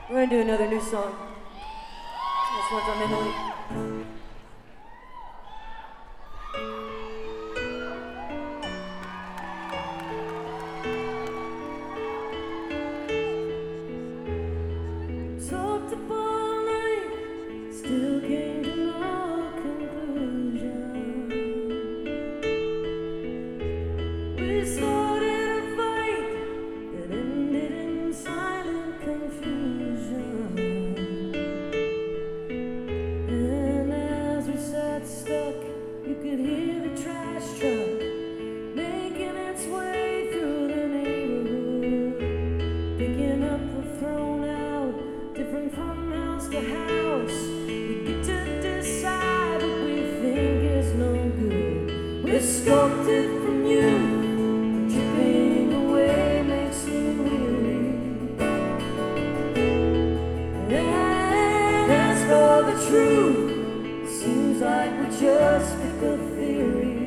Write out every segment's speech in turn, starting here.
We're gonna do another new song. This one's on Italy. Talked up all night, still came to no conclusion. We started a fight that ended in silent confusion. And as we sat stuck, you could hear the trash truck making its way through the neighborhood, picking up the thrown out, different from house to house. We get to decide what we think is no good. We're sculpted from you. Chipping away makes me weary. And as for the truth, it seems like we just pick a theory.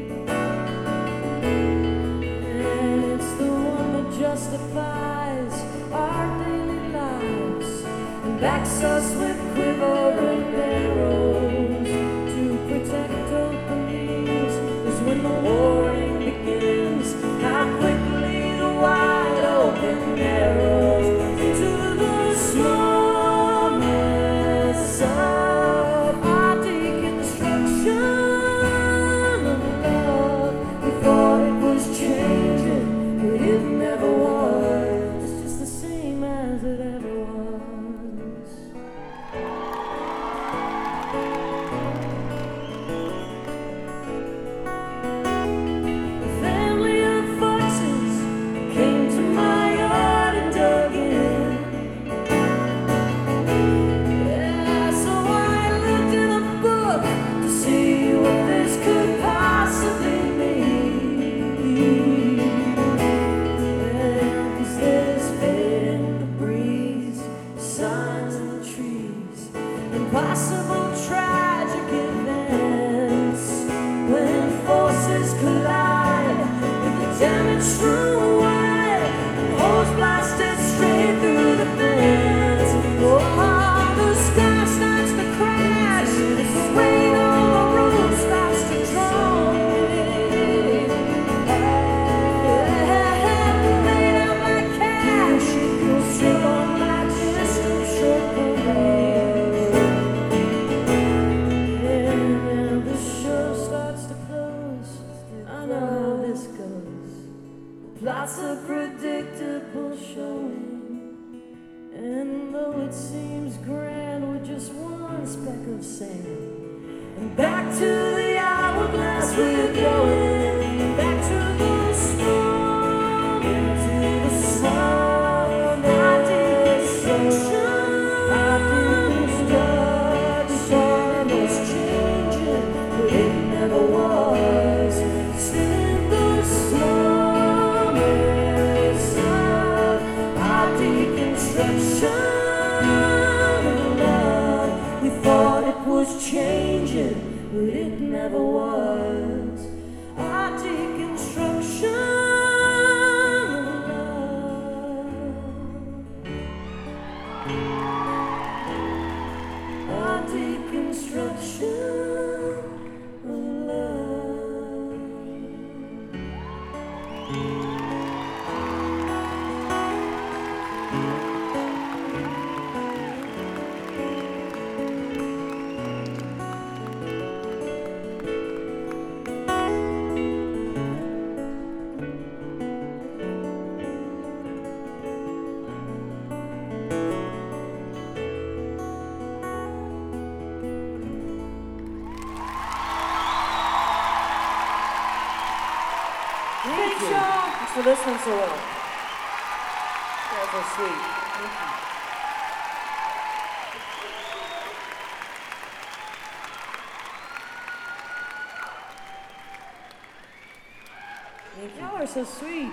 And it's the one that justifies our daily lives and backs us with quivering arrows to protect openings. 'Cause when the warring begins, how quickly the wide open arrows into the smallness of our deconstruction of love. We thought it was changing, but it never was. It's just the same as it ever was. A family of foxes came to my yard and dug in. Yeah, so I looked in a book to see what this could possibly mean. Yeah, 'cause there's fate in the breeze, signs in the trees, impossible tragic events when forces collide with the damage strewn wide and holes blasted straight through the fence. Oh, the sky starts to crash, the weight on the roof starts to drone. Laid out my cash, straight on my distant short parade. And now the show starts to close. I know how this goes. Plots are predictable showing. And though it seems grand, we're just one speck of sand. And back to the hourglass we're going. Back to the storm, into the sun. Our deconstruction was changing, but it never was. Still in the slumbers of our deconstruction of love. We thought it was changing, but it never was. Our deconstruction of love. Our deconstruction of love. Thanks, y'all. Thanks for listening so well. You guys are sweet. Thank you. Y'all are so sweet.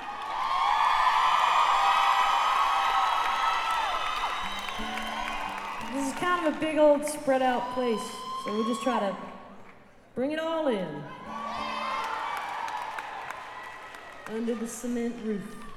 This is kind of a big old spread out place, so we'll just try to bring it all in. Under the cement roof.